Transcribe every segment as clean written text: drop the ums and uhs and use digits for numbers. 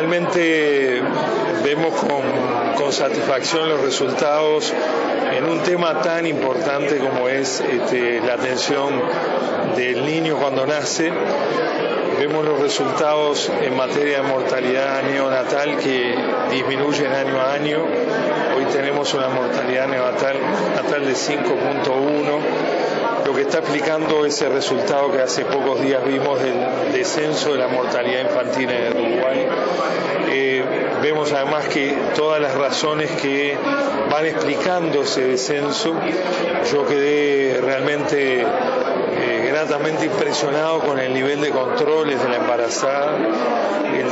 realmente vemos con satisfacción los resultados en un tema tan importante como es la atención del niño cuando nace. Vemos los resultados en materia de mortalidad neonatal que disminuyen año a año. Hoy tenemos una mortalidad neonatal de 5.1, lo que está explicando ese resultado que hace pocos días vimos del descenso de la mortalidad infantil en el Uruguay. Vemos además que todas las razones que van explicando ese descenso, yo quedé realmente gratamente impresionado con el nivel de controles de la embarazada. El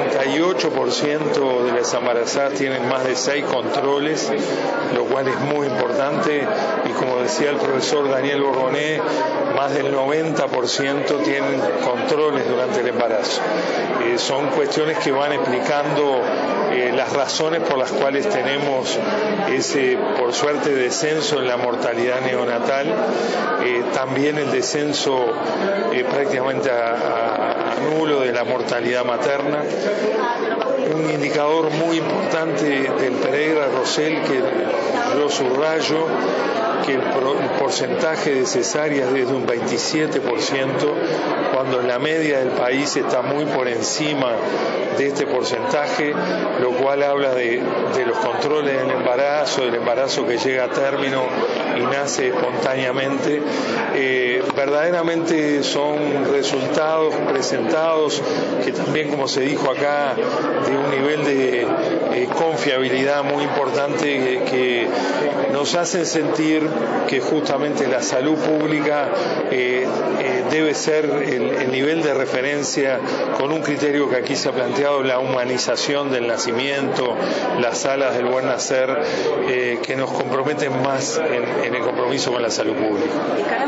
78% de las embarazadas tienen más de 6 controles, lo cual es muy importante, y como decía el profesor Daniel Borboné, más del 90% tienen controles durante el embarazo. Son cuestiones que van explicando las razones por las cuales tenemos ese, por suerte, descenso en la mortalidad neonatal, también el descenso prácticamente a nulo de la mortalidad materna. Un indicador muy importante del Pereira-Rosell que yo subrayo, que el porcentaje de cesáreas es de un 27%, cuando la media del país está muy por encima de este porcentaje, lo cual habla de los controles del embarazo que llega a término y nace espontáneamente. Verdaderamente son resultados presentados que también, como se dijo acá, de un nivel de confiabilidad muy importante que nos hacen sentir que justamente la salud pública debe ser el nivel de referencia, con un criterio que aquí se ha planteado, la humanización del nacimiento, las salas del buen nacer, que nos comprometen más en el compromiso con la salud pública.